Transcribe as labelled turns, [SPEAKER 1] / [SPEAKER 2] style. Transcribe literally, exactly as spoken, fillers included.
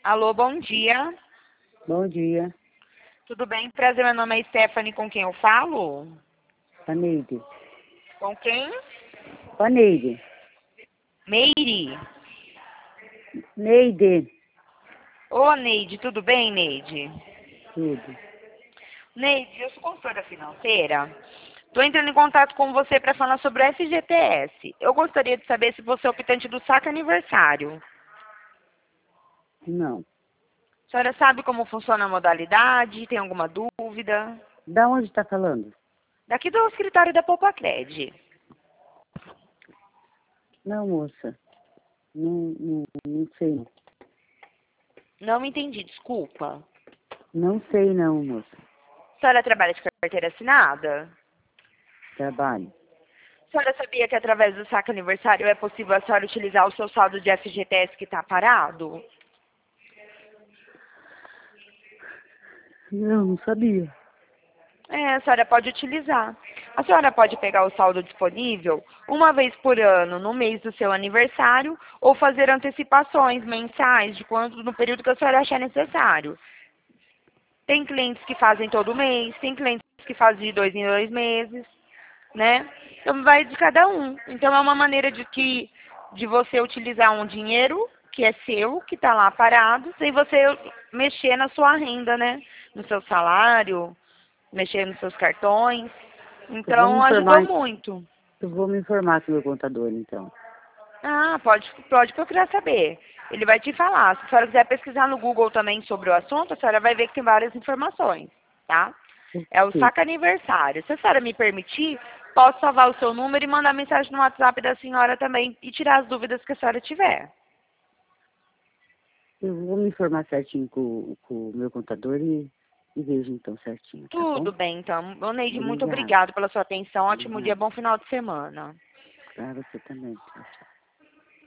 [SPEAKER 1] Alô, bom dia.
[SPEAKER 2] Bom dia,
[SPEAKER 1] Tudo bem? Prazer, meu nome é Stephanie, com quem eu falo?
[SPEAKER 2] Paneide.
[SPEAKER 1] Com quem?
[SPEAKER 2] Paneide.
[SPEAKER 1] Meire.
[SPEAKER 2] Neide.
[SPEAKER 1] Ô, Neide, tudo bem, Neide?
[SPEAKER 2] Tudo.
[SPEAKER 1] Neide, eu sou consultora financeira. Estou entrando em contato com você para falar sobre o F G T S. Eu gostaria de saber se você é optante do saque aniversário.
[SPEAKER 2] Não.
[SPEAKER 1] A senhora sabe como funciona a modalidade? Tem alguma dúvida?
[SPEAKER 2] Da onde está falando?
[SPEAKER 1] Daqui do escritório da Poupacred.
[SPEAKER 2] Não, moça. Não, não, não sei. Não.
[SPEAKER 1] Não me entendi, desculpa.
[SPEAKER 2] Não sei não, moça.
[SPEAKER 1] A senhora trabalha de carteira assinada?
[SPEAKER 2] Trabalho.
[SPEAKER 1] A senhora sabia que através do saque aniversário é possível a senhora utilizar o seu saldo de F G T S que está parado?
[SPEAKER 2] Não, não sabia.
[SPEAKER 1] É, a senhora pode utilizar. A senhora pode pegar o saldo disponível uma vez por ano, no mês do seu aniversário, ou fazer antecipações mensais de quanto no período que a senhora achar necessário. Tem clientes que fazem todo mês, tem clientes que fazem de dois em dois meses, né? Então vai de cada um. Então é uma maneira de que de você utilizar um dinheiro que é seu, que está lá parado, sem você mexer na sua renda, né? No seu salário, mexer nos seus cartões.
[SPEAKER 2] Eu vou me
[SPEAKER 1] Então ajudou
[SPEAKER 2] informar.
[SPEAKER 1] muito.
[SPEAKER 2] Eu vou me informar com o meu contador, então.
[SPEAKER 1] Ah, pode, pode procurar saber. Ele vai te falar. Se a senhora quiser pesquisar no Google também sobre o assunto, a senhora vai ver que tem várias informações, tá? É o
[SPEAKER 2] Ok.
[SPEAKER 1] saque aniversário. Se a senhora me permitir, posso salvar o seu número e mandar mensagem no WhatsApp da senhora também e tirar as dúvidas que a senhora tiver.
[SPEAKER 2] Eu vou me informar certinho com, com o meu contador e, e vejo então certinho, tá bom?
[SPEAKER 1] Tudo bem, então. Ô, Neide, muito
[SPEAKER 2] Obrigada.
[SPEAKER 1] obrigado pela sua atenção. Ótimo dia,
[SPEAKER 2] Obrigada.
[SPEAKER 1] bom final de semana.
[SPEAKER 2] Pra você também. Tchau, tchau.